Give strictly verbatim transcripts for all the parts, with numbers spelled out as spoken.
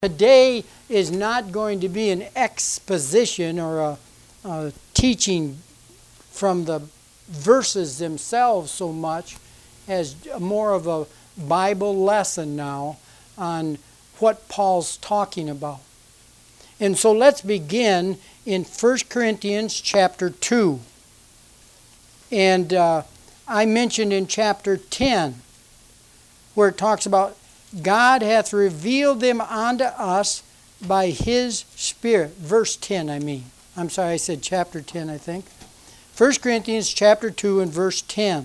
Today is not going to be an exposition or a, a teaching from the verses themselves so much as more of a Bible lesson now on what Paul's talking about. And so let's begin in First Corinthians chapter two. And uh, I mentioned in chapter ten where it talks about God hath revealed them unto us by His Spirit. Verse ten, I mean. I'm sorry, I said chapter ten, I think. First Corinthians chapter two and verse ten.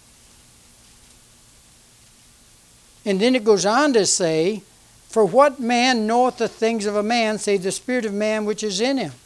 And then it goes on to say, For what man knoweth the things of a man, save the spirit of man which is in him?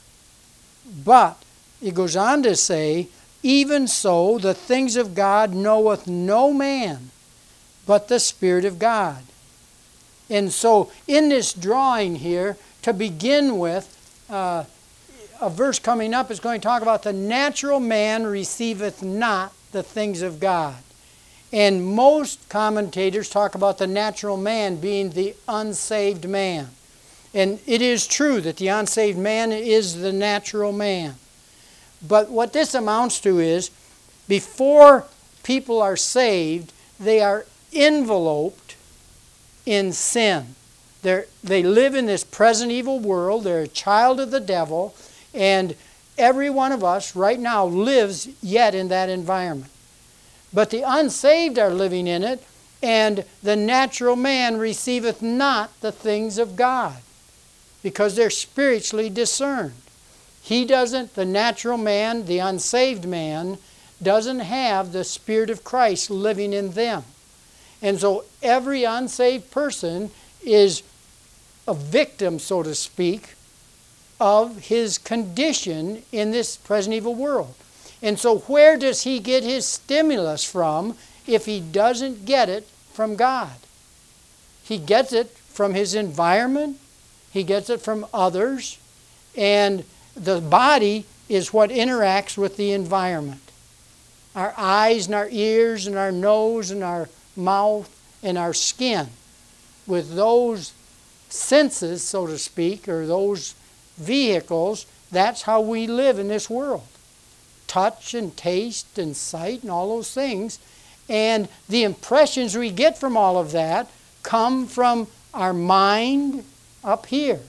But it goes on to say, Even so the things of God knoweth no man, but the Spirit of God. And so in this drawing here, to begin with, uh, a verse coming up is going to talk about the natural man receiveth not the things of God. And most commentators talk about the natural man being the unsaved man. And it is true that the unsaved man is the natural man. But what this amounts to is, before people are saved, they are enveloped in sin. They're, they live in this present evil world. They're a child of the devil. And every one of us right now lives yet in that environment. But the unsaved are living in it, and the natural man receiveth not the things of God, because they're spiritually discerned. He doesn't, the natural man, the unsaved man, doesn't have the Spirit of Christ living in them. And so every unsaved person is a victim, so to speak, of his condition in this present evil world. And so where does he get his stimulus from if he doesn't get it from God? He gets it from his environment. He gets it from others. And the body is what interacts with the environment. Our eyes and our ears and our nose and our mouth and our skin. With those senses, so to speak, or those vehicles, that's how we live in this world. Touch and taste and sight and all those things. And the impressions we get from all of that come from our mind up here.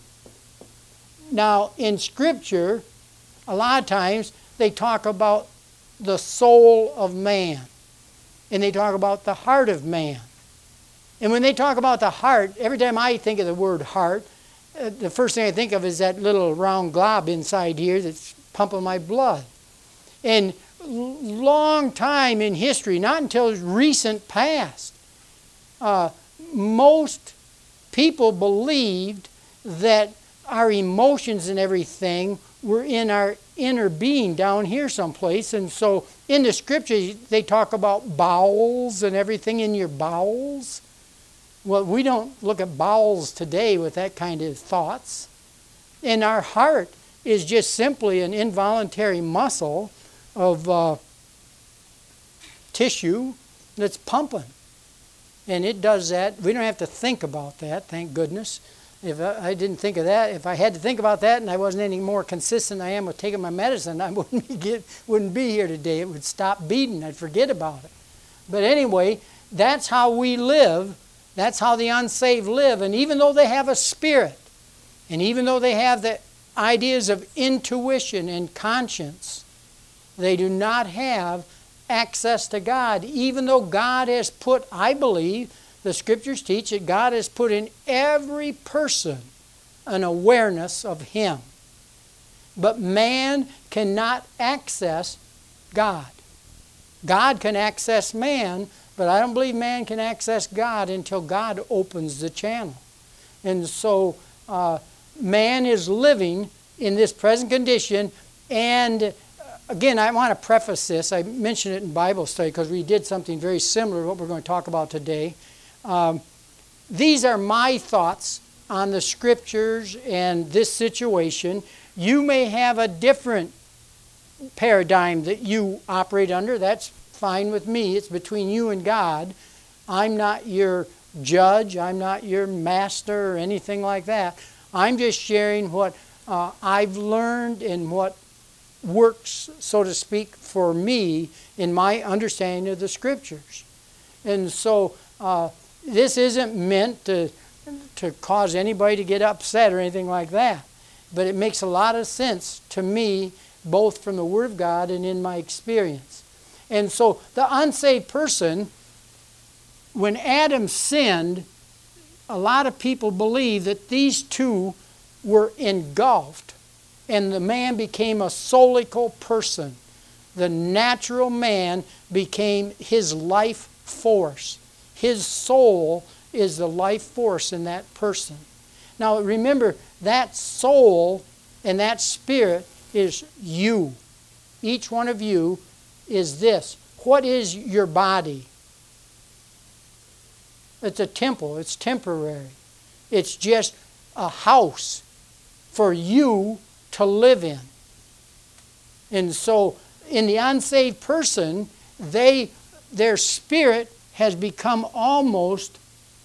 Now, in Scripture, a lot of times they talk about the soul of man. And they talk about the heart of man. And when they talk about the heart, every time I think of the word heart, uh, the first thing I think of is that little round glob inside here that's pumping my blood. And long time in history, not until recent past, uh, most people believed that our emotions and everything were in our inner being down here someplace. And so in the Scripture, they talk about bowels and everything in your bowels. Well, we don't look at bowels today with that kind of thoughts. And our heart is just simply an involuntary muscle of uh, tissue that's pumping. And it does that. We don't have to think about that, thank goodness. If I didn't think of that, if I had to think about that and I wasn't any more consistent than I am with taking my medicine, I wouldn't be, get, wouldn't be here today. It would stop beating. I'd forget about it. But anyway, that's how we live. That's how the unsaved live. And even though they have a spirit, and even though they have the ideas of intuition and conscience, they do not have access to God, even though God has put, I believe, the Scriptures teach that God has put in every person an awareness of Him. But man cannot access God. God can access man, but I don't believe man can access God until God opens the channel. And so uh, man is living in this present condition. And again, I want to preface this. I mentioned it in Bible study because we did something very similar to what we're going to talk about today. Um, these are my thoughts on the Scriptures and this situation. You may have a different paradigm that you operate under. That's fine with me. It's between you and God. I'm not your judge. I'm not your master or anything like that. I'm just sharing what uh, I've learned and what works, so to speak, for me in my understanding of the Scriptures. And so uh, this isn't meant to, to cause anybody to get upset or anything like that. But it makes a lot of sense to me, both from the Word of God and in my experience. And so the unsaved person, when Adam sinned, a lot of people believe that these two were engulfed, and the man became a soulical person. The natural man became his life force. His soul is the life force in that person. Now remember, that soul and that spirit is you. Each one of you is this. What is your body? It's a temple. It's temporary. It's just a house for you to live in. And so in the unsaved person, they their spirit has become almost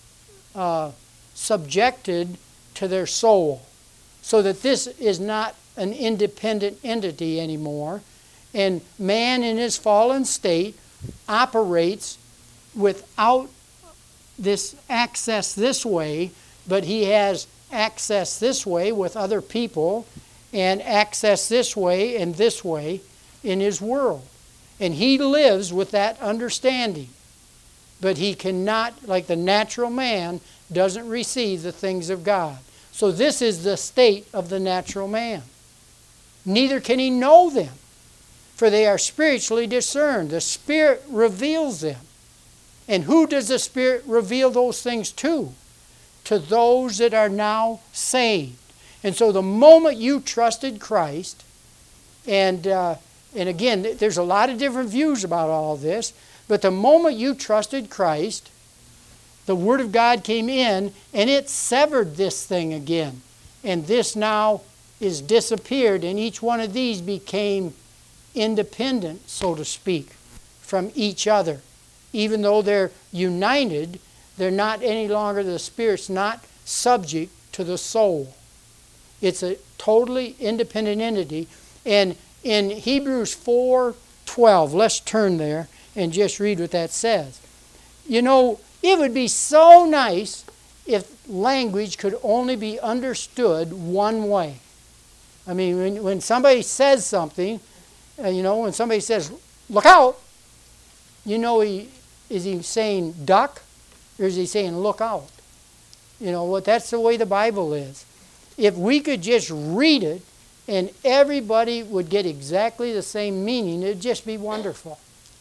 uh, subjected to their soul, so that this is not an independent entity anymore. And man in his fallen state operates without this access this way, but he has access this way with other people, and access this way and this way in his world. And he lives with that understanding. But he cannot, like the natural man, doesn't receive the things of God. So this is the state of the natural man. Neither can he know them, for they are spiritually discerned. The Spirit reveals them. And who does the Spirit reveal those things to? To those that are now saved. And so the moment you trusted Christ, and uh, and again, there's a lot of different views about all this, but the moment you trusted Christ, the Word of God came in, and it severed this thing again. And this now is disappeared, and each one of these became independent, so to speak, from each other. Even though they're united, they're not any longer, the Spirit's not subject to the soul. It's a totally independent entity. And in Hebrews four twelve, let's turn there and just read what that says. You know, it would be so nice if language could only be understood one way. I mean, when, when somebody says something, uh, you know, when somebody says, look out, you know, he, is he saying duck, or is he saying look out? You know, what? That's the way the Bible is. If we could just read it and everybody would get exactly the same meaning, it'd just be wonderful.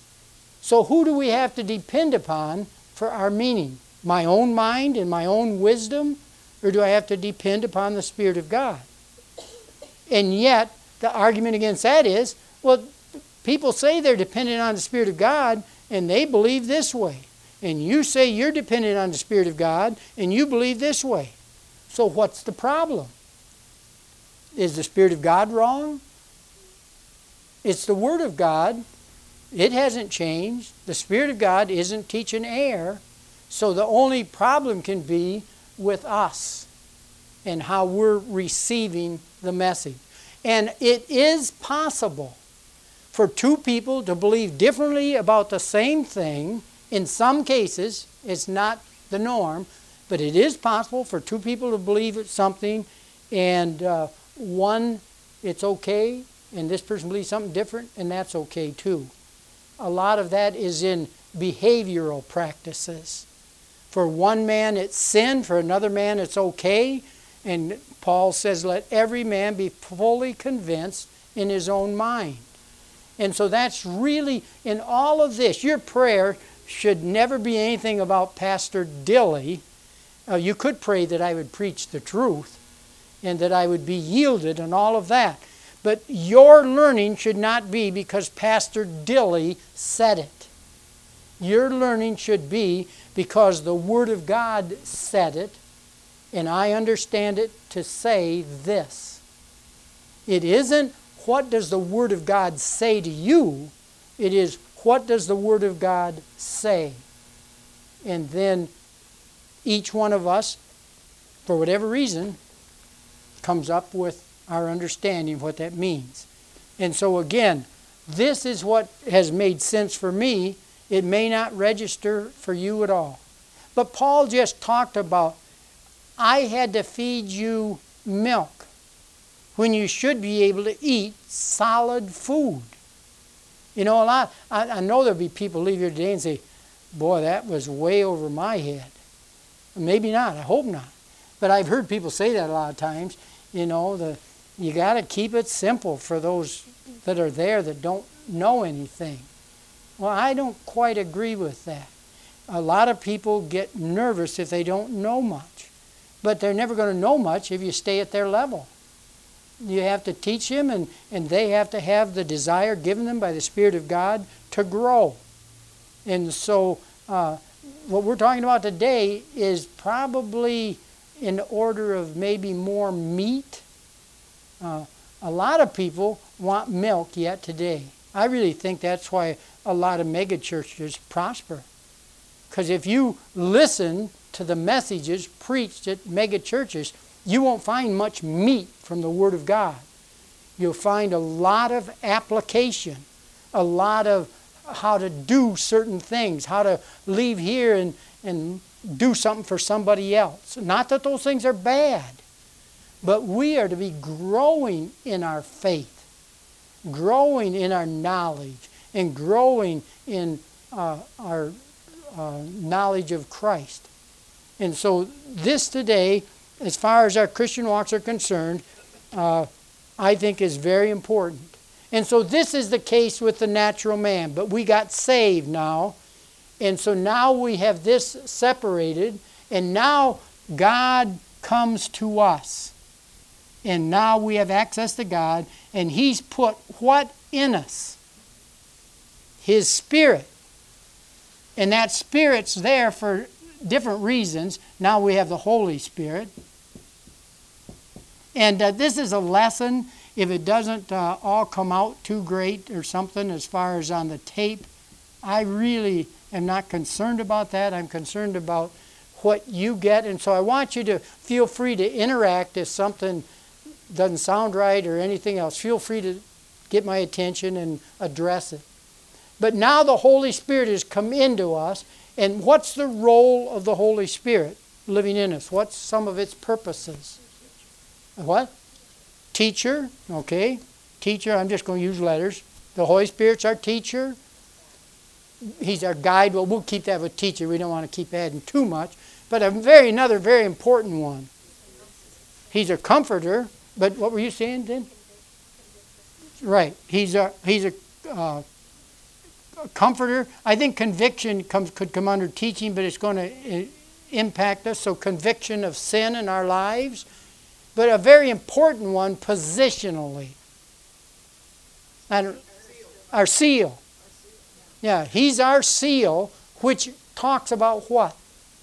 So who do we have to depend upon for our meaning? My own mind and my own wisdom? Or do I have to depend upon the Spirit of God? And yet, the argument against that is, well, people say they're dependent on the Spirit of God, and they believe this way. And you say you're dependent on the Spirit of God, and you believe this way. So what's the problem? Is the Spirit of God wrong? It's the Word of God. It hasn't changed. The Spirit of God isn't teaching error. So the only problem can be with us and how we're receiving the message. And it is possible for two people to believe differently about the same thing. In some cases, it's not the norm, but it is possible for two people to believe something, and uh, one, it's okay, and this person believes something different, and that's okay too. A lot of that is in behavioral practices. For one man it's sin, for another man it's okay, and Paul says, let every man be fully convinced in his own mind. And so that's really, in all of this, your prayer should never be anything about Pastor Dilly. Uh, you could pray that I would preach the truth and that I would be yielded and all of that. But your learning should not be because Pastor Dilly said it. Your learning should be because the Word of God said it, and I understand it to say this. It isn't what does the Word of God say to you, it is what does the Word of God say. And then each one of us, for whatever reason, comes up with our understanding of what that means. And so again, this is what has made sense for me. It may not register for you at all. But Paul just talked about, I had to feed you milk when you should be able to eat solid food. You know, a lot, I, I know there'll be people leave here today and say, boy, that was way over my head. Maybe not, I hope not. But I've heard people say that a lot of times. You know, the you got to keep it simple for those that are there that don't know anything. Well, I don't quite agree with that. A lot of people get nervous if they don't know much. But they're never going to know much if you stay at their level. You have to teach them, and, and they have to have the desire given them by the Spirit of God to grow. And so uh, what we're talking about today is probably in order of maybe more meat. Uh, a lot of people want milk yet today. I really think that's why a lot of megachurches prosper. Because if you listen to the messages preached at megachurches, you won't find much meat from the Word of God. You'll find a lot of application, a lot of how to do certain things, how to leave here and, and do something for somebody else. Not that those things are bad, but we are to be growing in our faith, growing in our knowledge, and growing in uh, our uh, knowledge of Christ. And so this today, as far as our Christian walks are concerned, uh, I think is very important. And so this is the case with the natural man. But we got saved now. And so now we have this separated. And now God comes to us. And now we have access to God. And He's put what in us? His Spirit. And that Spirit's there for different reasons. Now we have the Holy Spirit. And uh, this is a lesson. If it doesn't uh, all come out too great or something as far as on the tape, I really am not concerned about that. I'm concerned about what you get. And so I want you to feel free to interact if something doesn't sound right or anything else. Feel free to get my attention and address it. But now the Holy Spirit has come into us. And what's the role of the Holy Spirit living in us? What's some of its purposes? What? Teacher, okay. Teacher, I'm just going to use letters. The Holy Spirit's our teacher. He's our guide. Well, we'll keep that with teacher. We don't want to keep adding too much. But a very another very important one. He's a comforter. But what were you saying then? Right. He's a he's a, uh, a comforter. I think conviction comes could come under teaching, but it's going to impact us. So conviction of sin in our lives. But a very important one positionally. And our seal. Yeah, He's our seal, which talks about what?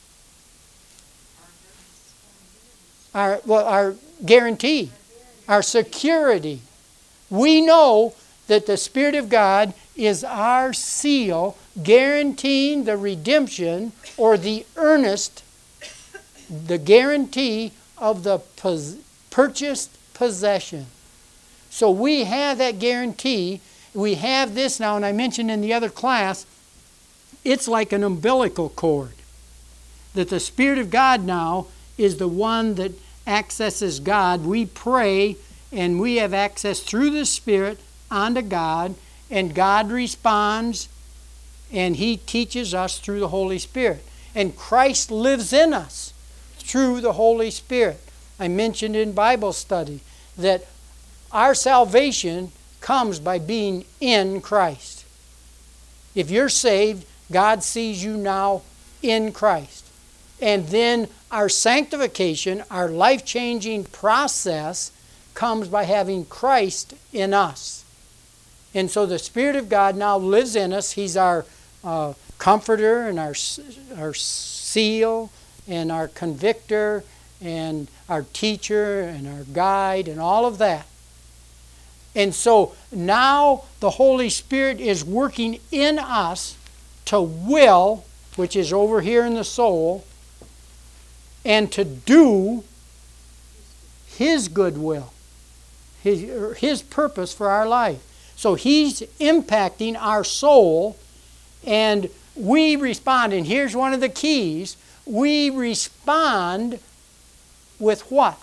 Our, well, our guarantee, our security. We know that the Spirit of God is our seal, guaranteeing the redemption or the earnest, the guarantee of the pos- purchased possession. So we have that guarantee. We have this now, and I mentioned in the other class, it's like an umbilical cord. That the Spirit of God now is the one that accesses God. We pray, and we have access through the Spirit onto God, and God responds, and He teaches us through the Holy Spirit. And Christ lives in us through the Holy Spirit. I mentioned in Bible study that our salvation comes by being in Christ. If you're saved, God sees you now in Christ. And then our sanctification, our life-changing process, comes by having Christ in us. And so the Spirit of God now lives in us. He's our uh, comforter and our, our seal and our convictor and our teacher and our guide and all of that. And so now the Holy Spirit is working in us to will, which is over here in the soul, and to do His good will, His, His purpose for our life. So He's impacting our soul, and we respond. And here's one of the keys. We respond with what?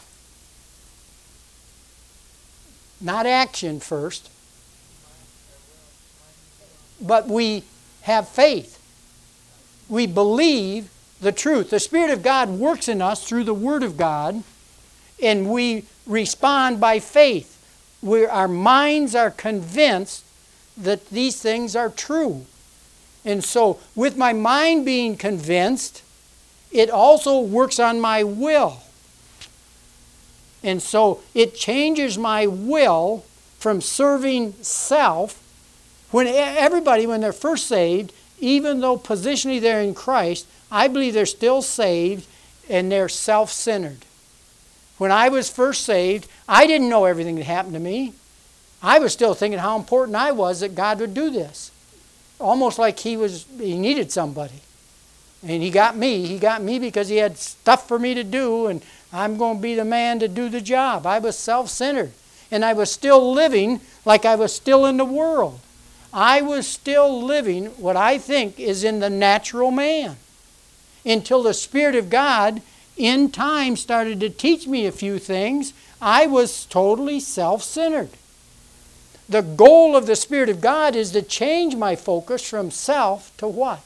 Not action first, but we have faith. We believe the truth. The Spirit of God works in us through the Word of God, and we respond by faith. We're, our minds are convinced that these things are true. And so, with my mind being convinced, it also works on my will. And so, it changes my will from serving self. When everybody, when they're first saved, even though positionally they're in Christ, I believe they're still saved and they're self-centered. When I was first saved, I didn't know everything that happened to me. I was still thinking how important I was that God would do this. Almost like he was, he needed somebody. And he got me. He got me because he had stuff for me to do, and I'm going to be the man to do the job. I was self-centered. And I was still living like I was still in the world. I was still living what I think is in the natural man. Until the Spirit of God in time started to teach me a few things, I was totally self-centered. The goal of the Spirit of God is to change my focus from self to what?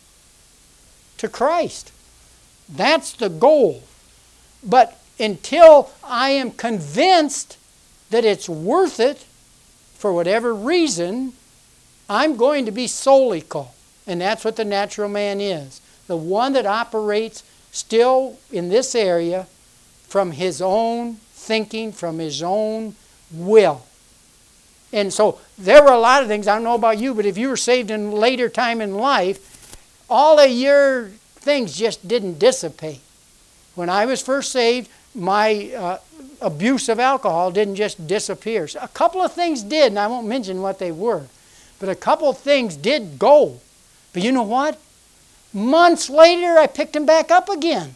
To Christ. That's the goal. But until I am convinced that it's worth it, for whatever reason, I'm going to be soulical. And that's what the natural man is. The one that operates still in this area from his own thinking, from his own will. And so there were a lot of things, I don't know about you, but if you were saved in a later time in life, all of your things just didn't dissipate. When I was first saved, my uh, abuse of alcohol didn't just disappear. So a couple of things did, and I won't mention what they were. But a couple of things did go. But you know what? Months later, I picked them back up again.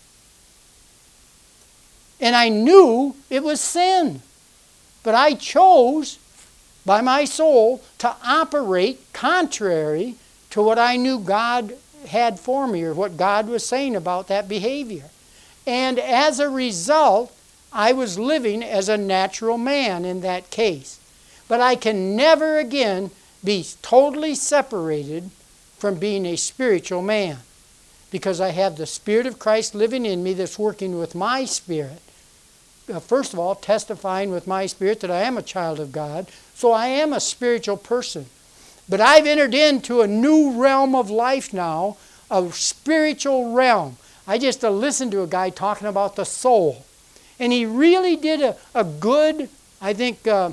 And I knew it was sin. But I chose, by my soul, to operate contrary to what I knew God had for me, or what God was saying about that behavior. And as a result, I was living as a natural man in that case. But I can never again be totally separated from being a spiritual man, because I have the Spirit of Christ living in me that's working with my spirit. Uh, first of all, testifying with my spirit that I am a child of God, so I am a spiritual person. But I've entered into a new realm of life now, a spiritual realm. I just uh, listened to a guy talking about the soul, and he really did a, a good, I think, uh,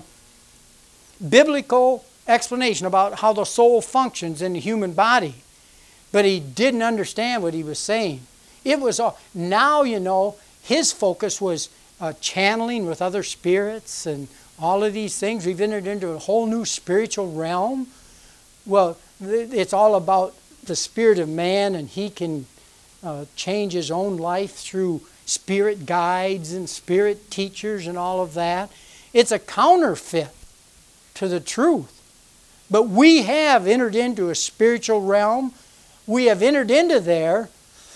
biblical explanation about how the soul functions in the human body. But he didn't understand what he was saying. It was all, now, you know, his focus was uh, channeling with other spirits and all of these things. We've entered into a whole new spiritual realm. Well, it's all about the spirit of man, and he can uh, change his own life through spirit guides and spirit teachers and all of that. It's a counterfeit to the truth. But we have entered into a spiritual realm. We have entered into there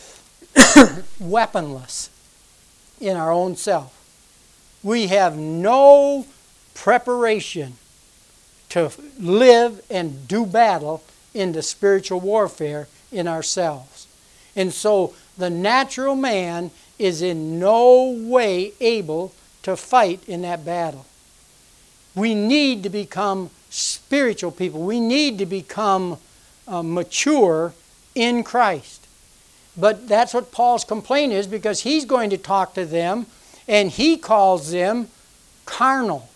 weaponless in our own self. We have no preparation to live and do battle in the spiritual warfare in ourselves. And so the natural man is in no way able to fight in that battle. We need to become spiritual people. We need to become uh, mature in Christ. But that's what Paul's complaint is, because he's going to talk to them, and he calls them carnal.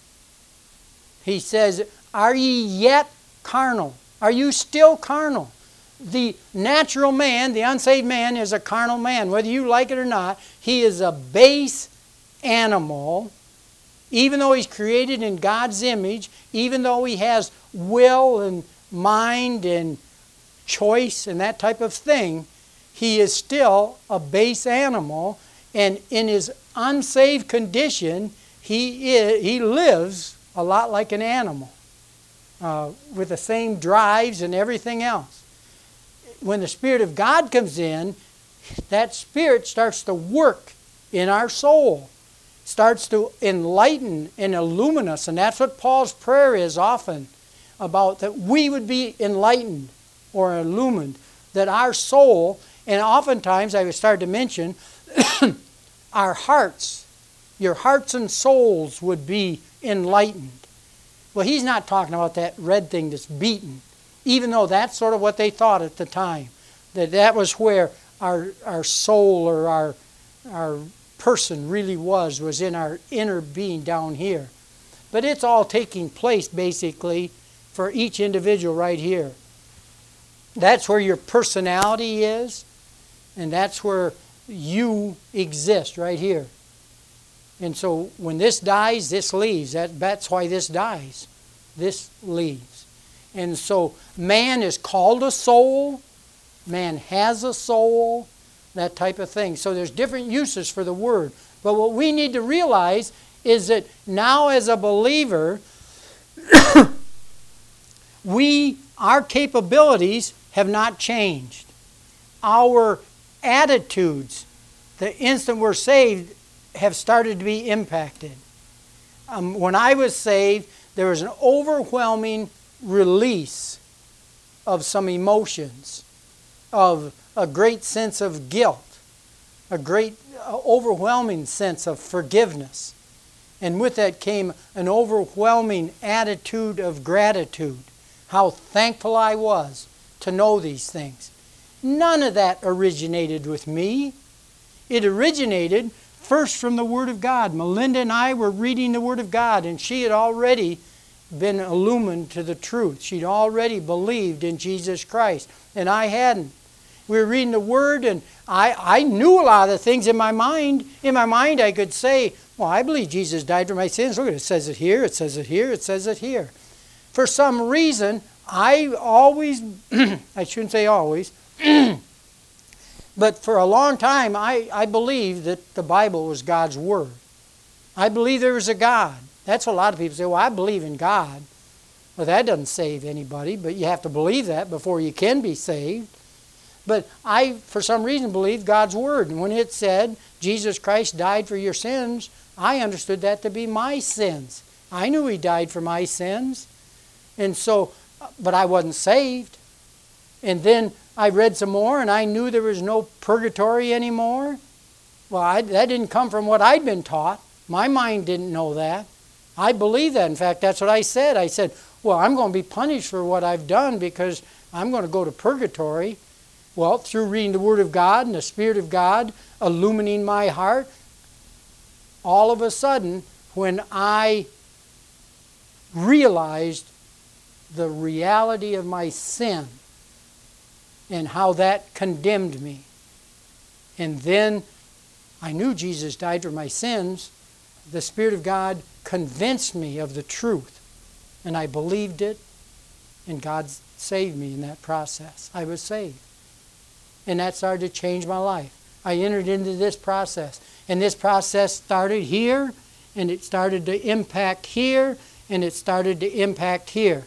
He says, are ye yet carnal? Are you still carnal? The natural man, the unsaved man, is a carnal man. Whether you like it or not, he is a base animal. Even though he's created in God's image, even though he has will and mind and choice and that type of thing, he is still a base animal, and in his unsaved condition, he is, he lives a lot like an animal, uh, with the same drives and everything else. When the Spirit of God comes in, that Spirit starts to work in our soul, starts to enlighten and illumine us, and that's what Paul's prayer is often, about that we would be enlightened or illumined, that our soul, and oftentimes I started to mention, our hearts, your hearts and souls would be enlightened. Well, he's not talking about that red thing that's beaten, even though that's sort of what they thought at the time, that that was where our our soul or our our person really was, was in our inner being down here. But it's all taking place basically for each individual right here. That's where your personality is, and that's where you exist right here. And so when this dies, this leaves. That, that's why this dies. This leaves. And so man is called a soul. Man has a soul. That type of thing. So there's different uses for the word. But what we need to realize is that now as a believer, we, our capabilities have not changed. Our attitudes, the instant we're saved, have started to be impacted. Um, when I was saved, there was an overwhelming release of some emotions, of a great sense of guilt, a great uh, overwhelming sense of forgiveness. And with that came an overwhelming attitude of gratitude. How thankful I was to know these things. None of that originated with me. It originated first from the Word of God. Melinda and I were reading the Word of God, and she had already been illumined to the truth. She'd already believed in Jesus Christ, and I hadn't. We were reading the Word, and I, I knew a lot of the things in my mind. In my mind, I could say, well, I believe Jesus died for my sins. Look at it, it says it here, it says it here, it says it here. For some reason, I always, I shouldn't say always, but for a long time, I, I believed that the Bible was God's Word. I believe there was a God. That's what a lot of people say, well, I believe in God. Well, that doesn't save anybody, but you have to believe that before you can be saved. But I, for some reason, believed God's Word. And when it said, Jesus Christ died for your sins, I understood that to be my sins. I knew He died for my sins. And so, but I wasn't saved. And then I read some more, and I knew there was no purgatory anymore. Well, I, that didn't come from what I'd been taught. My mind didn't know that. I believe that. In fact, that's what I said. I said, well, I'm going to be punished for what I've done because I'm going to go to purgatory. Well, through reading the Word of God and the Spirit of God illumining my heart, all of a sudden, when I realized the reality of my sin and how that condemned me, and then I knew Jesus died for my sins, the Spirit of God convinced me of the truth, and I believed it, and God saved me in that process. I was saved. And that started to change my life. I entered into this process. And this process started here, and it started to impact here, and it started to impact here.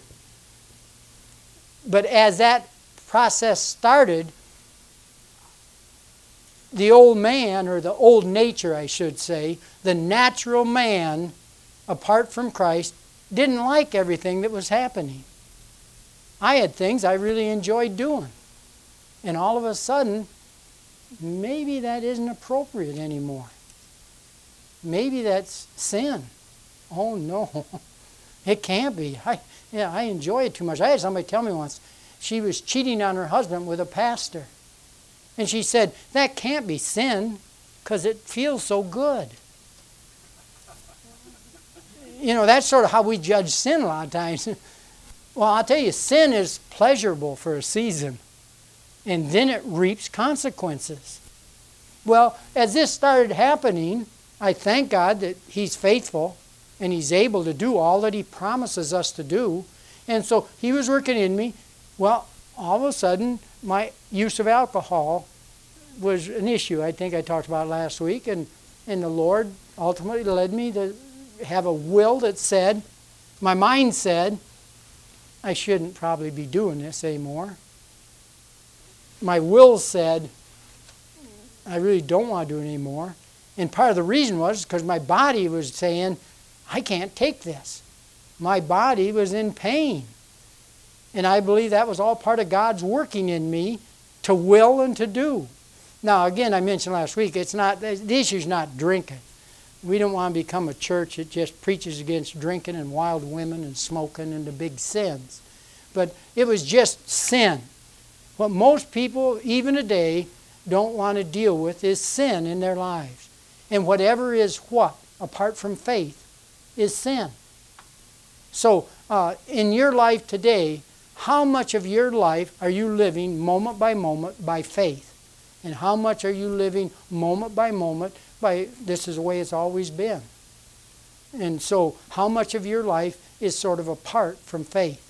But as that process started, the old man, or the old nature, I should say, the natural man, apart from Christ, didn't like everything that was happening. I had things I really enjoyed doing. And all of a sudden, maybe that isn't appropriate anymore. Maybe that's sin. Oh, no. It can't be. I, yeah, I enjoy it too much. I had somebody tell me once, she was cheating on her husband with a pastor. And she said, that can't be sin because it feels so good. You know, that's sort of how we judge sin a lot of times. Well, I'll tell you, sin is pleasurable for a season. And then it reaps consequences. Well, as this started happening, I thank God that He's faithful and He's able to do all that He promises us to do. And so He was working in me. Well, all of a sudden, my use of alcohol was an issue. I think I talked about it last week, and, and the Lord ultimately led me to have a will that said, my mind said, I shouldn't probably be doing this anymore. My will said, I really don't want to do it anymore. And part of the reason was because my body was saying, I can't take this. My body was in pain. And I believe that was all part of God's working in me to will and to do. Now, again, I mentioned last week, it's not, the issue's not drinking. We don't want to become a church that just preaches against drinking and wild women and smoking and the big sins. But it was just sin. What most people, even today, don't want to deal with is sin in their lives. And whatever is what, apart from faith, is sin. So, uh, in your life today, how much of your life are you living moment by moment by faith? And how much are you living moment by moment by, this is the way it's always been? And so, how much of your life is sort of apart from faith?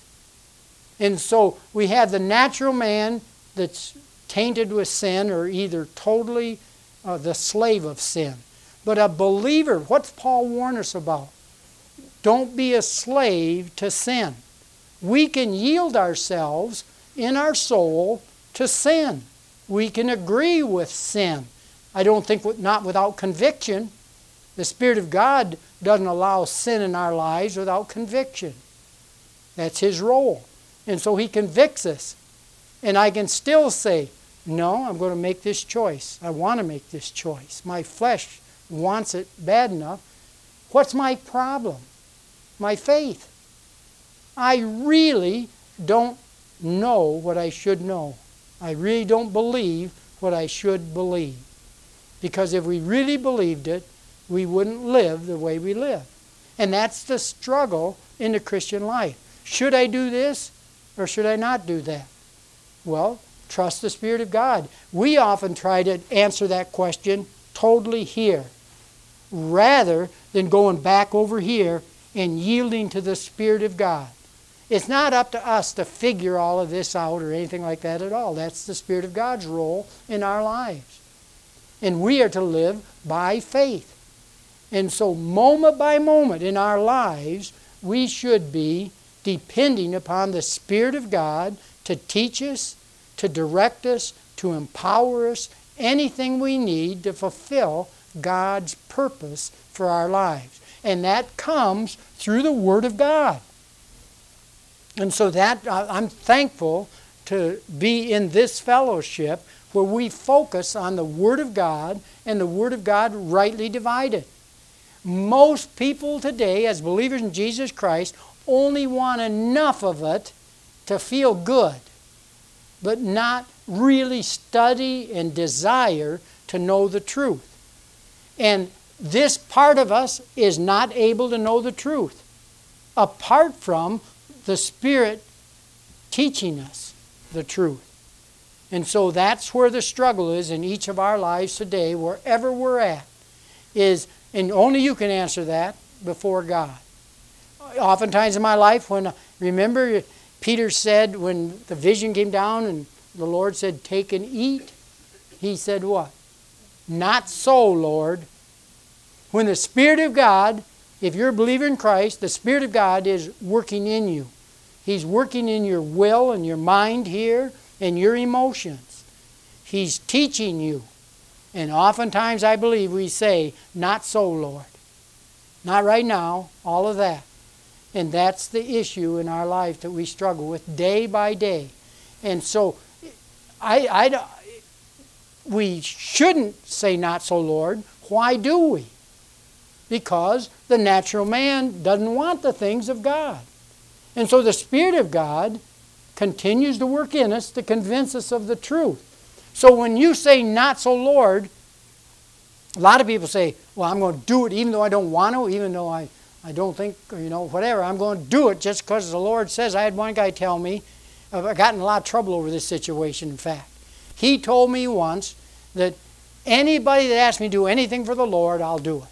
And so, we have the natural man that's tainted with sin, or either totally uh, the slave of sin. But a believer, what's Paul warn us about? Don't be a slave to sin. We can yield ourselves in our soul to sin. We can agree with sin. I don't think not without conviction. The Spirit of God doesn't allow sin in our lives without conviction. That's His role. And so He convicts us. And I can still say, no, I'm going to make this choice. I want to make this choice. My flesh wants it bad enough. What's my problem? My faith. I really don't know what I should know. I really don't believe what I should believe. Because if we really believed it, we wouldn't live the way we live. And that's the struggle in the Christian life. Should I do this or should I not do that? Well, trust the Spirit of God. We often try to answer that question totally here, rather than going back over here and yielding to the Spirit of God. It's not up to us to figure all of this out or anything like that at all. That's the Spirit of God's role in our lives. And we are to live by faith. And so moment by moment in our lives, we should be depending upon the Spirit of God to teach us, to direct us, to empower us, anything we need to fulfill God's purpose for our lives. And that comes through the Word of God. And so that I'm thankful to be in this fellowship where we focus on the Word of God and the Word of God rightly divided. Most people today, as believers in Jesus Christ, only want enough of it to feel good, but not really study and desire to know the truth. And this part of us is not able to know the truth apart from the Spirit teaching us the truth. And so that's where the struggle is in each of our lives today, wherever we're at, is, and only you can answer that before God. Oftentimes in my life, when, remember, Peter said when the vision came down and the Lord said, take and eat, he said what? Not so, Lord. When the Spirit of God, if you're a believer in Christ, the Spirit of God is working in you. He's working in your will and your mind here and your emotions. He's teaching you. And oftentimes I believe we say, not so, Lord. Not right now, all of that. And that's the issue in our life that we struggle with day by day. And so I, I, we shouldn't say not so, Lord. Why do we? Because the natural man doesn't want the things of God. And so the Spirit of God continues to work in us to convince us of the truth. So when you say not so, Lord, a lot of people say, well, I'm going to do it even though I don't want to, even though I, I don't think, you know, whatever. I'm going to do it just because the Lord says. I had one guy tell me, I've gotten in a lot of trouble over this situation, in fact. He told me once that anybody that asks me to do anything for the Lord, I'll do it.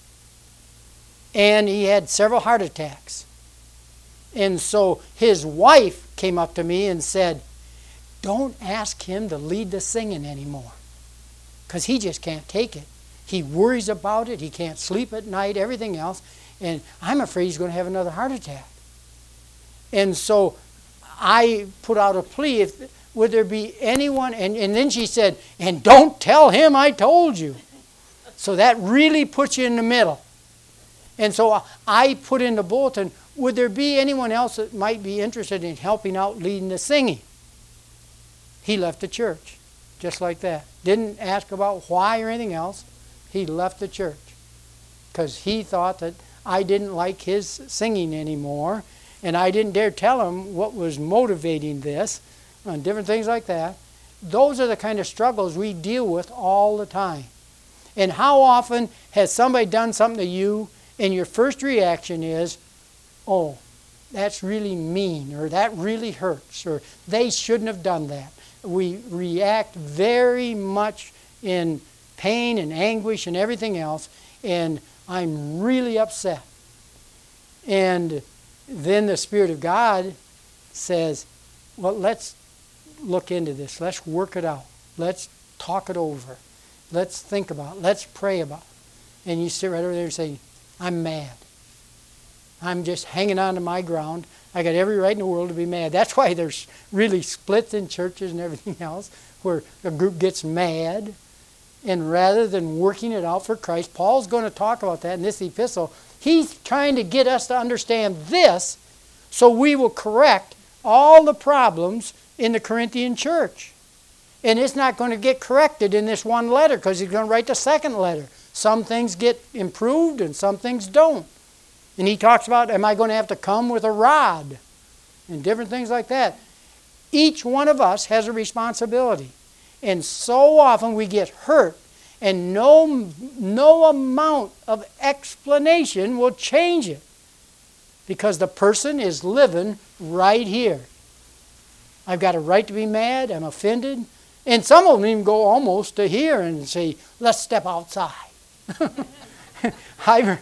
And he had several heart attacks. And so his wife came up to me and said, don't ask him to lead the singing anymore. because he just can't take it. He worries about it. He can't sleep at night, everything else. And I'm afraid he's going to have another heart attack. And so I put out a plea, if, would there be anyone, and, and then she said, and don't tell him I told you. So that really puts you in the middle. And so I put in the bulletin, would there be anyone else that might be interested in helping out leading the singing? He left the church, just like that. Didn't ask about why or anything else. He left the church because he thought that I didn't like his singing anymore, and I didn't dare tell him what was motivating this, and different things like that. Those are the kind of struggles we deal with all the time. And how often has somebody done something to you, and your first reaction is, oh, that's really mean, or that really hurts, or they shouldn't have done that. We react very much in pain and anguish and everything else, and I'm really upset. And then the Spirit of God says, well, let's look into this. Let's work it out. Let's talk it over. Let's think about it. Let's pray about it. And you sit right over there and say, I'm mad. I'm just hanging on to my ground. I got every right in the world to be mad. That's why there's really splits in churches and everything else, where a group gets mad. And rather than working it out for Christ, Paul's going to talk about that in this epistle. He's trying to get us to understand this so we will correct all the problems in the Corinthian church. And it's not going to get corrected in this one letter because he's going to write the second letter. Some things get improved and some things don't. And he talks about, am I going to have to come with a rod? And different things like that. Each one of us has a responsibility. And so often we get hurt, and no, no amount of explanation will change it. Because the person is living right here. I've got a right to be mad, I'm offended. And some of them even go almost to here and say, let's step outside. I,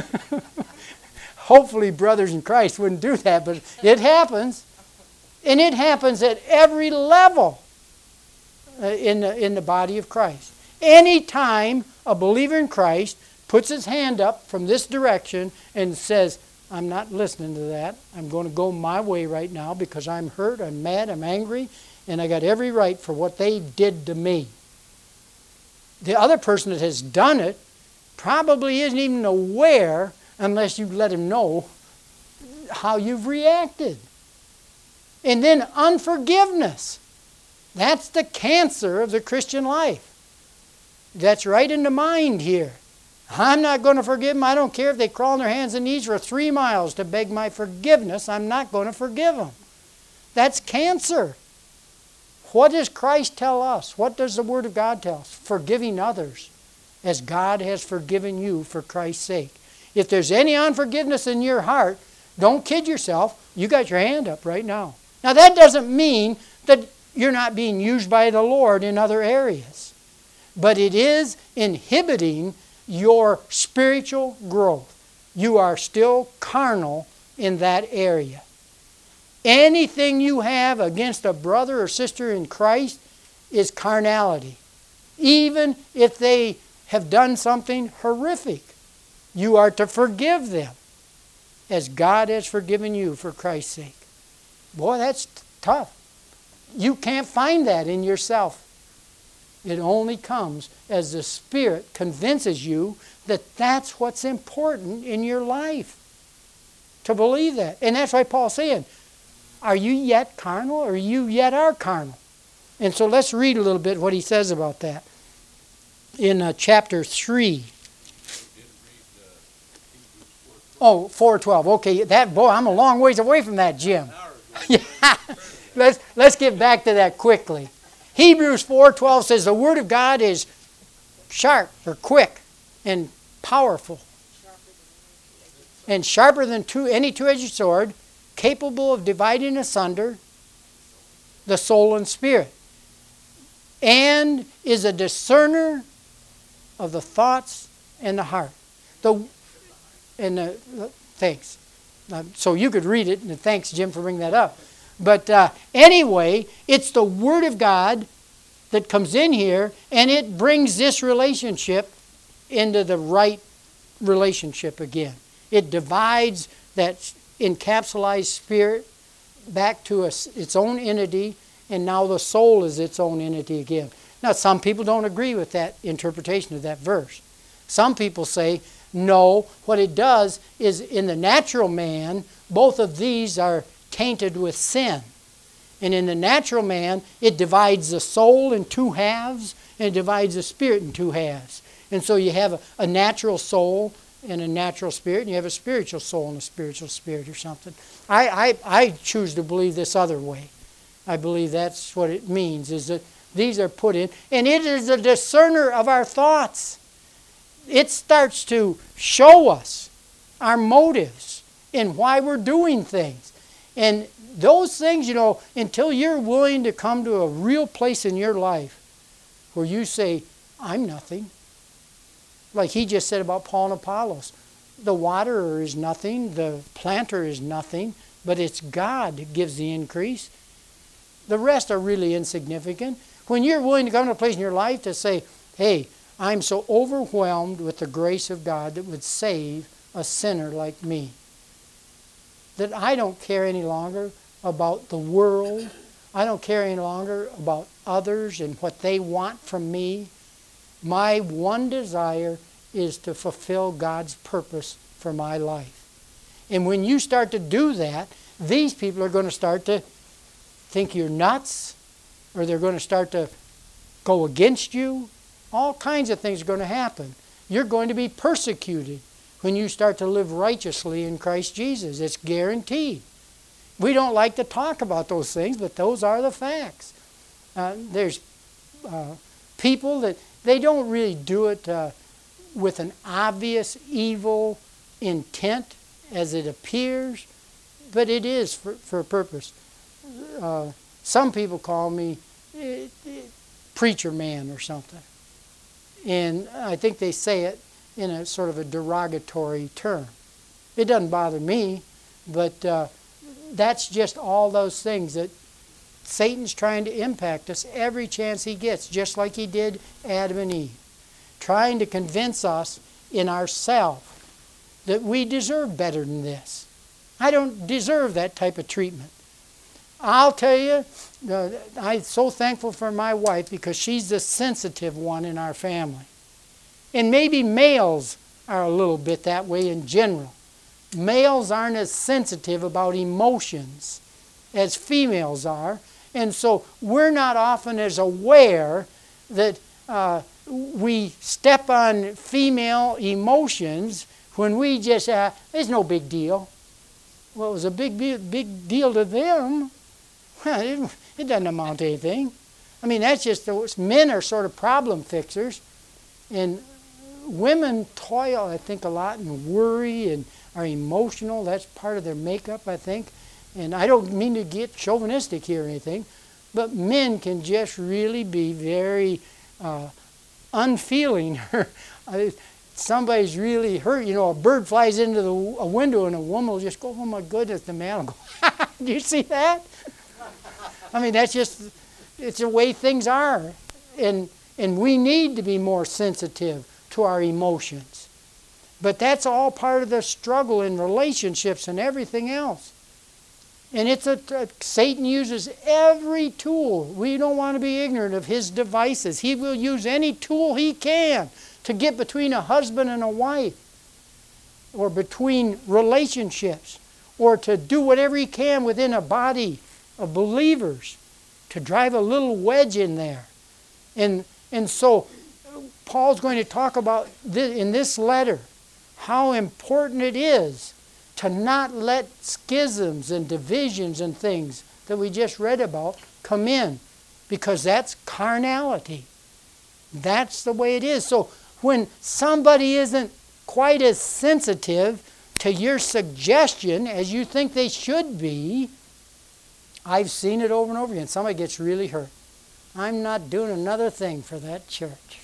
hopefully brothers in Christ wouldn't do that, but it happens. And it happens at every level uh, in, the, in the body of Christ. Anytime a believer in Christ puts his hand up from this direction and says, I'm not listening to that. I'm going to go my way right now because I'm hurt, I'm mad, I'm angry, and I got every right for what they did to me. The other person that has done it probably isn't even aware unless you let him know how you've reacted. And then unforgiveness. That's the cancer of the Christian life. That's right in the mind here. I'm not going to forgive them. I don't care if they crawl on their hands and knees for three miles to beg my forgiveness. I'm not going to forgive them. That's cancer. What does Christ tell us? What does the Word of God tell us? Forgiving others as God has forgiven you for Christ's sake. If there's any unforgiveness in your heart, don't kid yourself. You got your hand up right now. Now that doesn't mean that you're not being used by the Lord in other areas. But it is inhibiting your spiritual growth. You are still carnal in that area. Anything you have against a brother or sister in Christ is carnality. Even if they have done something horrific, you are to forgive them as God has forgiven you for Christ's sake. Boy, that's tough. You can't find that in yourself. It only comes as the Spirit convinces you that that's what's important in your life. To believe that. And that's why Paul's saying, are you yet carnal or you yet are carnal? And so let's read a little bit what he says about that. In uh, chapter three. Oh, four twelve. Okay, that boy, I'm a long ways away from that, Jim. Yeah. let's let's get back to that quickly. Hebrews four twelve says the Word of God is sharp or quick and powerful and sharper than two, any two-edged sword, capable of dividing asunder the soul and spirit, and is a discerner of the thoughts and the heart. The and the, thanks. Uh, so you could read it, and thanks, Jim, for bringing that up. But uh, anyway, it's the Word of God that comes in here, and it brings this relationship into the right relationship again. It divides that encapsulated spirit back to a, its own entity, and now the soul is its own entity again. Now, some people don't agree with that interpretation of that verse. Some people say, no, what it does is in the natural man, both of these are tainted with sin. And in the natural man, it divides the soul in two halves, and it divides the spirit in two halves. And so you have a, a natural soul and a natural spirit, and you have a spiritual soul and a spiritual spirit or something. I, I, I choose to believe this other way. I believe that's what it means, is that these are put in. And it is a discerner of our thoughts. It starts to show us our motives and why we're doing things. And those things, you know, until you're willing to come to a real place in your life where you say, I'm nothing. Like he just said about Paul and Apollos. The waterer is nothing, the planter is nothing, but it's God who gives the increase. The rest are really insignificant. When you're willing to come to a place in your life to say, hey, I'm so overwhelmed with the grace of God that would save a sinner like me, that I don't care any longer about the world. I don't care any longer about others and what they want from me. My one desire is to fulfill God's purpose for my life. And when you start to do that, these people are going to start to think you're nuts, or they're going to start to go against you. All kinds of things are going to happen. You're going to be persecuted when you start to live righteously in Christ Jesus. It's guaranteed. We don't like to talk about those things, but those are the facts. Uh, there's uh, people that they don't really do it uh, with an obvious evil intent as it appears, but it is for, for a purpose. Uh, some people call me uh, preacher man or something. And I think they say it in a sort of a derogatory term. It doesn't bother me, but uh, that's just all those things that Satan's trying to impact us every chance he gets, just like he did Adam and Eve, trying to convince us in ourselves that we deserve better than this. I don't deserve that type of treatment. I'll tell you, uh, I'm so thankful for my wife because she's the sensitive one in our family. And maybe males are a little bit that way in general. Males aren't as sensitive about emotions as females are. And so we're not often as aware that uh, we step on female emotions when we just, uh, it's no big deal. Well, it was a big, big, big deal to them. Well, it, it doesn't amount to anything. I mean, that's just, those men are sort of problem fixers. And women toil, I think, a lot and worry and are emotional. That's part of their makeup, I think. And I don't mean to get chauvinistic here or anything, but men can just really be very uh, unfeeling. Somebody's really hurt. You know, a bird flies into the, a window and a woman will just go, oh my goodness, the man will go, do you see that? I mean, that's just, it's the way things are. And, and we need to be more sensitive to our emotions. But that's all part of the struggle in relationships and everything else. And it's a, a, Satan uses every tool. We don't want to be ignorant of his devices. He will use any tool he can to get between a husband and a wife, or between relationships, or to do whatever he can within a body of believers to drive a little wedge in there. And, and so Paul's going to talk about this, in this letter, how important it is to not let schisms and divisions and things that we just read about come in, because that's carnality. That's the way it is. So when somebody isn't quite as sensitive to your suggestion as you think they should be, I've seen it over and over again. Somebody gets really hurt. I'm not doing another thing for that church.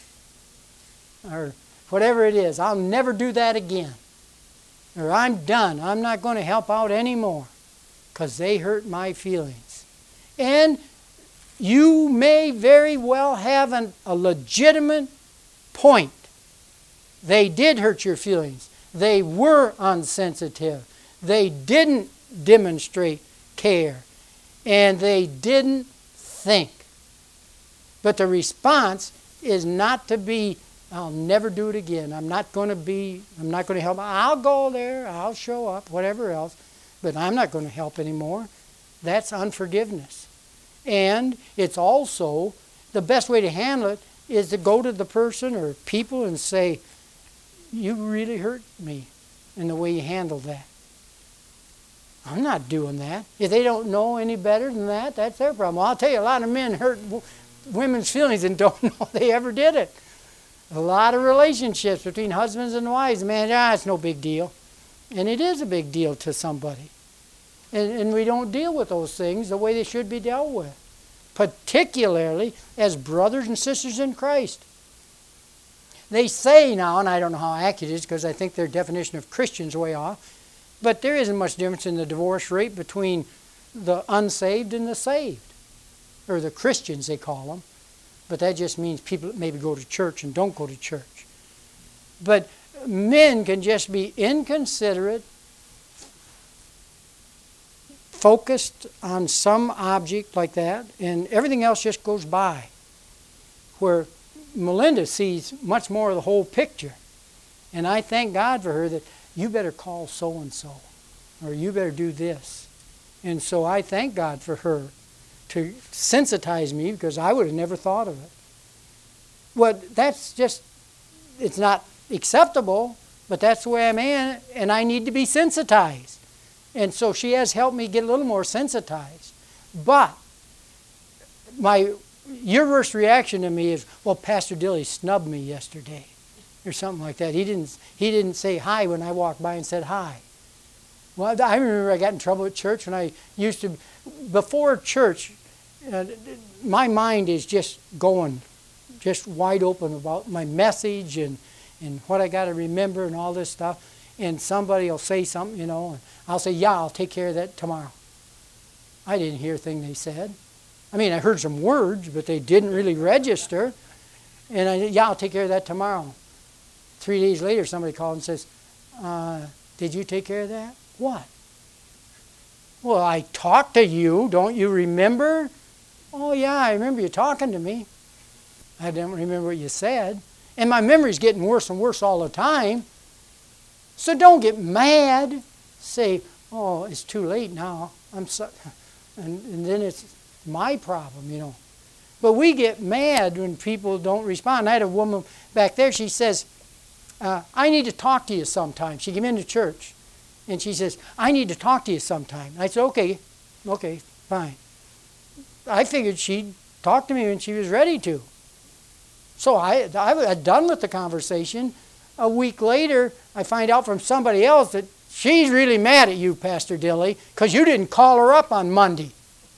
Or whatever it is. I'll never do that again. Or I'm done. I'm not going to help out anymore because they hurt my feelings. And you may very well have an, a legitimate point. They did hurt your feelings. They were unsensitive. They didn't demonstrate care. And they didn't think. But the response is not to be, I'll never do it again. I'm not going to be, I'm not going to help. I'll go there. I'll show up, whatever else. But I'm not going to help anymore. That's unforgiveness. And it's also, the best way to handle it is to go to the person or people and say, you really hurt me in the way you handled that. I'm not doing that. If they don't know any better than that, that's their problem. Well, I'll tell you, a lot of men hurt w- women's feelings and don't know they ever did it. A lot of relationships between husbands and wives, man, ah, it's no big deal. And it is a big deal to somebody. And, and we don't deal with those things the way they should be dealt with, particularly as brothers and sisters in Christ. They say now, and I don't know how accurate it is because I think their definition of Christian is way off, but there isn't much difference in the divorce rate between the unsaved and the saved, or the Christians they call them. But that just means people that maybe go to church and don't go to church. But men can just be inconsiderate, focused on some object like that, and everything else just goes by. Where Melinda sees much more of the whole picture. And I thank God for her that you better call so-and-so, or you better do this. And so I thank God for her to sensitize me because I would have never thought of it. Well, that's just, it's not acceptable, but that's the way I'm in, and I need to be sensitized. And so she has helped me get a little more sensitized. But my your worst reaction to me is, well, Pastor Dilly snubbed me yesterday, or something like that. He didn't he didn't say hi when I walked by and said hi. Well, I remember I got in trouble at church when I used to, before church, uh, my mind is just going, just wide open about my message and, and what I got to remember and all this stuff. And somebody will say something, you know, and I'll say, yeah, I'll take care of that tomorrow. I didn't hear a thing they said. I mean, I heard some words, but they didn't really register. And I said, yeah, I'll take care of that tomorrow. Three days later, somebody called and says, uh, did you take care of that? What? Well, I talked to you. Don't you remember? Oh, yeah, I remember you talking to me. I don't remember what you said. And my memory's getting worse and worse all the time. So don't get mad. Say, oh, it's too late now. I'm so, and, and then it's my problem, you know. But we get mad when people don't respond. I had a woman back there, she says, uh, I need to talk to you sometime. She came into church, and she says, I need to talk to you sometime. I said, okay, okay, fine. I figured she'd talk to me when she was ready to. So I, I was done with the conversation. A week later, I find out from somebody else that she's really mad at you, Pastor Dilly, because you didn't call her up on Monday.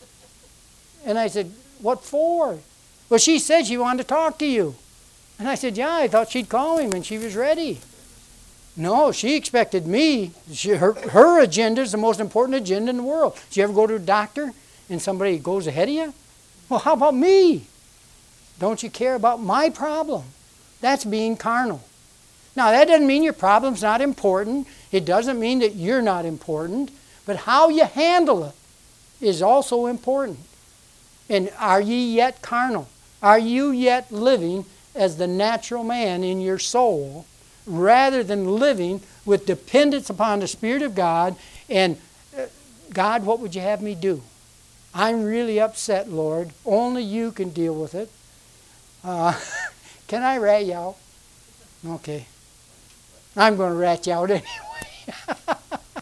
And I said, what for? Well, she said she wanted to talk to you. And I said, yeah, I thought she'd call me when she was ready. No, she expected me. She, her, her agenda is the most important agenda in the world. Did you ever go to a doctor and somebody goes ahead of you? Well, how about me? Don't you care about my problem? That's being carnal. Now, that doesn't mean your problem's not important. It doesn't mean that you're not important. But how you handle it is also important. And are ye yet carnal? Are you yet living as the natural man in your soul, rather than living with dependence upon the Spirit of God and, uh, God, what would you have me do? I'm really upset, Lord. Only you can deal with it. Uh, can I rat you out? Okay. I'm going to rat you out anyway.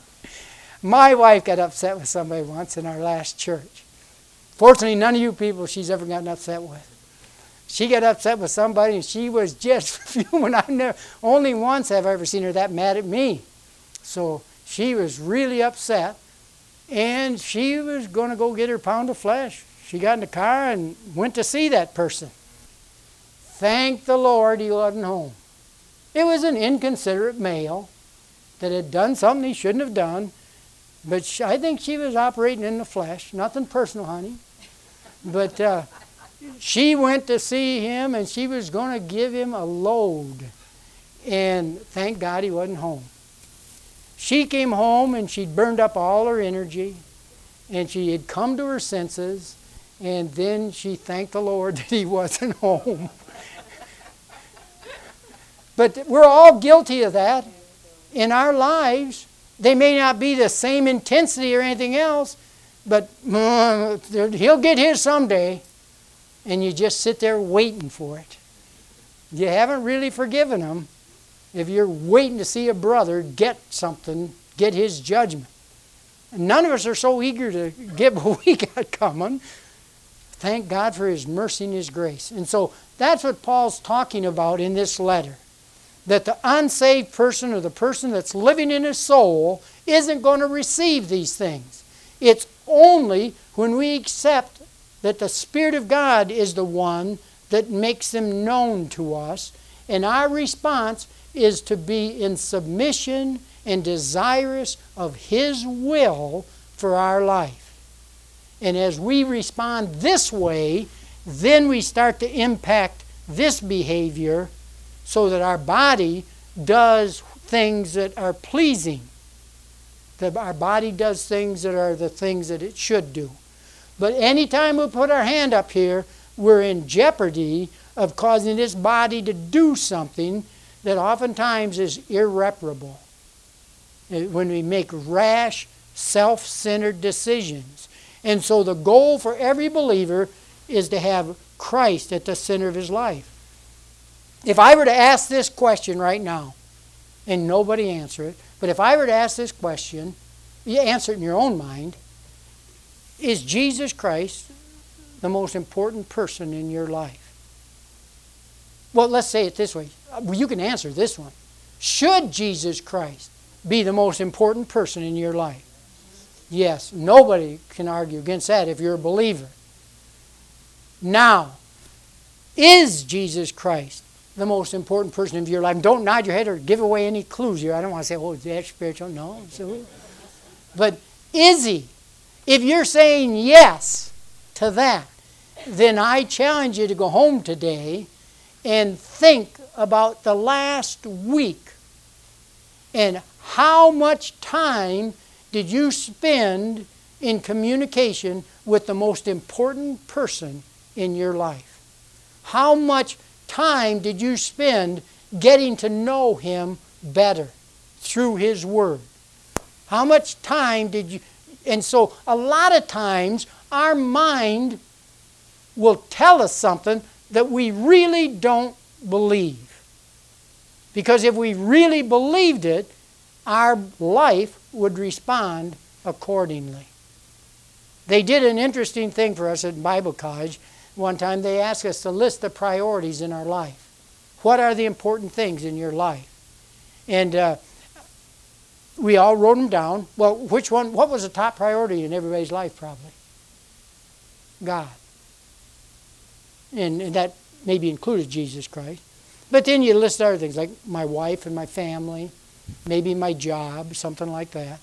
My wife got upset with somebody once in our last church. Fortunately, none of you people she's ever gotten upset with. She got upset with somebody and she was just fuming. I've never, only once have I ever seen her that mad at me. So she was really upset and she was going to go get her pound of flesh. She got in the car and went to see that person. Thank the Lord he wasn't home. It was an inconsiderate male that had done something he shouldn't have done. But she, I think she was operating in the flesh. Nothing personal, honey. But uh, she went to see him, and she was going to give him a load. And thank God he wasn't home. She came home, and she'd burned up all her energy, and she had come to her senses, and then she thanked the Lord that he wasn't home. But we're all guilty of that in our lives. They may not be the same intensity or anything else, but uh, he'll get his someday, and you just sit there waiting for it. You haven't really forgiven him if you're waiting to see a brother get something, get his judgment. None of us are so eager to get what we got coming. Thank God for his mercy and his grace. And so that's what Paul's talking about in this letter. That the unsaved person, or the person that's living in his soul, isn't going to receive these things. It's only when we accept that the Spirit of God is the one that makes them known to us, and our response is to be in submission and desirous of his will for our life. And as we respond this way, then we start to impact this behavior so that our body does things that are pleasing. That our body does things that are the things that it should do. But anytime we put our hand up here, we're in jeopardy of causing this body to do something that oftentimes is irreparable. When we make rash, self-centered decisions. And so the goal for every believer is to have Christ at the center of his life. If I were to ask this question right now, and nobody answer it, but if I were to ask this question, you answer it in your own mind, is Jesus Christ the most important person in your life? Well, let's say it this way. You can answer this one. Should Jesus Christ be the most important person in your life? Yes, nobody can argue against that if you're a believer. Now, is Jesus Christ the most important person in your life? Don't nod your head or give away any clues here. I don't want to say, oh, that's spiritual. No. So, but is he? If you're saying yes to that, then I challenge you to go home today and think about the last week and how much time did you spend in communication with the most important person in your life? How much time did you spend getting to know him better through his word? How much time did you... And so a lot of times our mind will tell us something that we really don't believe. Because if we really believed it, our life would respond accordingly. They did an interesting thing for us at Bible college. One time they asked us to list the priorities in our life. What are the important things in your life? And uh, we all wrote them down. Well, which one, what was the top priority in everybody's life probably? God. And, and that maybe included Jesus Christ. But then you list other things like my wife and my family, maybe my job, something like that.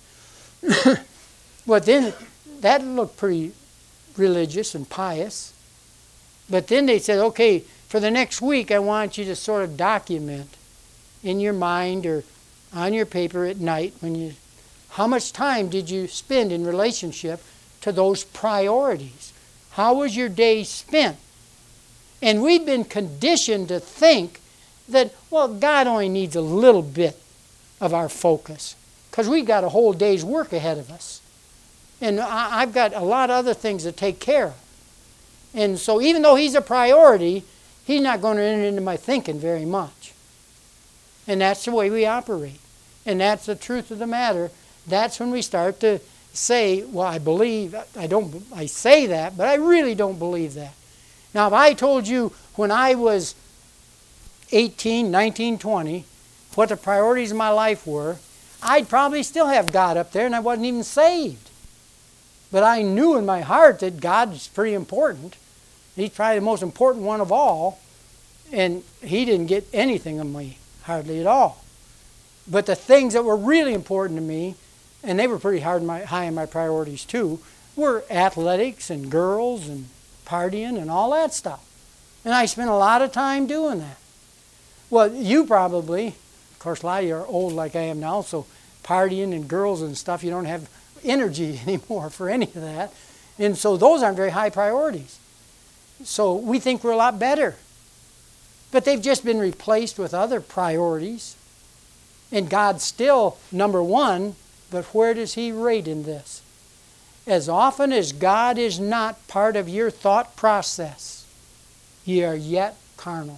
But then that looked pretty religious and pious. But then they said, okay, for the next week I want you to sort of document in your mind or on your paper at night when you, how much time did you spend in relationship to those priorities? How was your day spent? And we've been conditioned to think that, well, God only needs a little bit of our focus because we've got a whole day's work ahead of us. And I, I've got a lot of other things to take care of. And so even though he's a priority, he's not going to enter into my thinking very much. And that's the way we operate. And that's the truth of the matter. That's when we start to say, well, I believe, I don't, I say that, but I really don't believe that. Now, if I told you when I was eighteen, nineteen, twenty, what the priorities of my life were, I'd probably still have God up there and I wasn't even saved. But I knew in my heart that God's pretty important. He's probably the most important one of all. And he didn't get anything of me, hardly at all. But the things that were really important to me, and they were pretty hard in my, high in my priorities too, were athletics and girls and partying and all that stuff. And I spent a lot of time doing that. Well, you probably, of course, a lot of you are old like I am now, so partying and girls and stuff, you don't have energy anymore for any of that. And so those aren't very high priorities. So we think we're a lot better. But they've just been replaced with other priorities. And God's still number one, but where does He rate in this? As often as God is not part of your thought process, ye are yet carnal.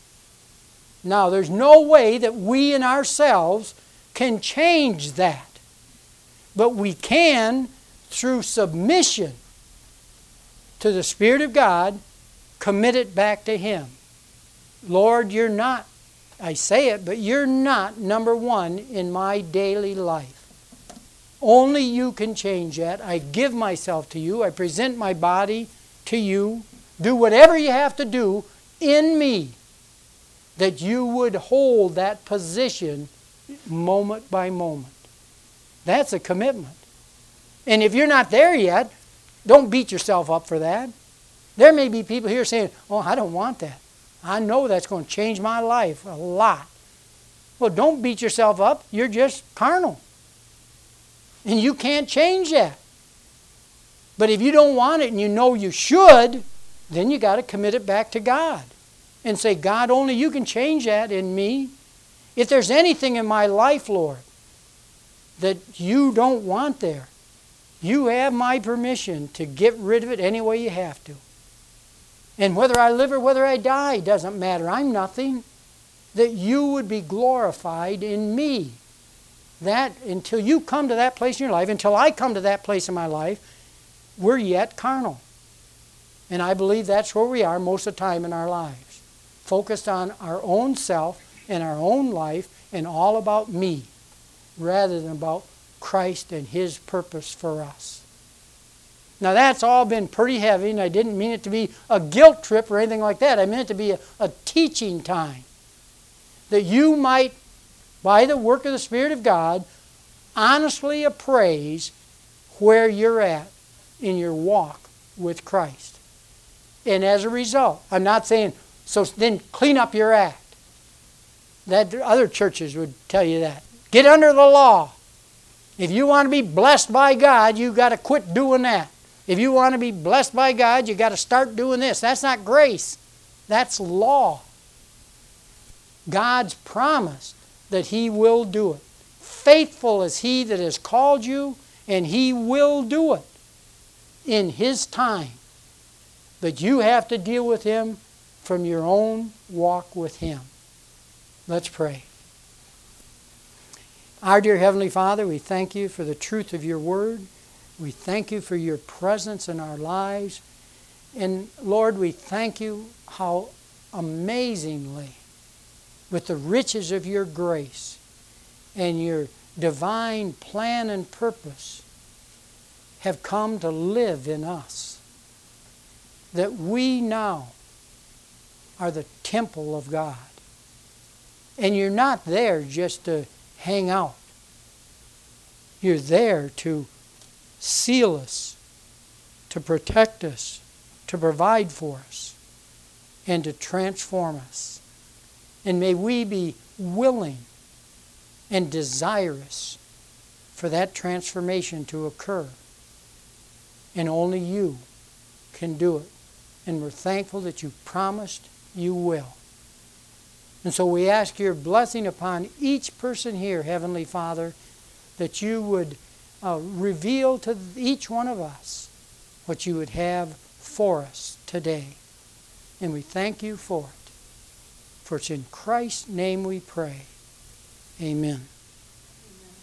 Now, there's no way that we in ourselves can change that. But we can, through submission to the Spirit of God, commit it back to Him. Lord, you're not, I say it, but you're not number one in my daily life. Only you can change that. I give myself to you. I present my body to you. Do whatever you have to do in me that you would hold that position moment by moment. That's a commitment. And if you're not there yet, don't beat yourself up for that. There may be people here saying, oh, I don't want that. I know that's going to change my life a lot. Well, don't beat yourself up. You're just carnal. And you can't change that. But if you don't want it and you know you should, then you got to commit it back to God. And say, God, only you can change that in me. If there's anything in my life, Lord, that you don't want there, you have my permission to get rid of it any way you have to. And whether I live or whether I die doesn't matter. I'm nothing. That you would be glorified in me. That until you come to that place in your life, until I come to that place in my life, we're yet carnal. And I believe that's where we are most of the time in our lives. Focused on our own self and our own life and all about me, rather than about Christ and His purpose for us. Now that's all been pretty heavy, and I didn't mean it to be a guilt trip or anything like that. I meant it to be a, a teaching time. That you might, by the work of the Spirit of God, honestly appraise where you're at in your walk with Christ. And as a result, I'm not saying, so then clean up your act. That other churches would tell you that. Get under the law. If you want to be blessed by God, you've got to quit doing that. If you want to be blessed by God, you've got to start doing this. That's not grace. That's law. God's promise that He will do it. Faithful is He that has called you, and He will do it in His time. But you have to deal with Him from your own walk with Him. Let's pray. Our dear Heavenly Father, we thank you for the truth of your word. We thank you for your presence in our lives. And Lord, we thank you how amazingly, with the riches of your grace and your divine plan and purpose, have come to live in us. That we now are the temple of God. And you're not there just to hang out. You're there to seal us, to protect us, to provide for us, and to transform us. And may we be willing and desirous for that transformation to occur. And only you can do it. And we're thankful that you promised you will. And so we ask your blessing upon each person here, Heavenly Father, that you would uh, reveal to each one of us what you would have for us today. And we thank you for it. For it's in Christ's name we pray. Amen.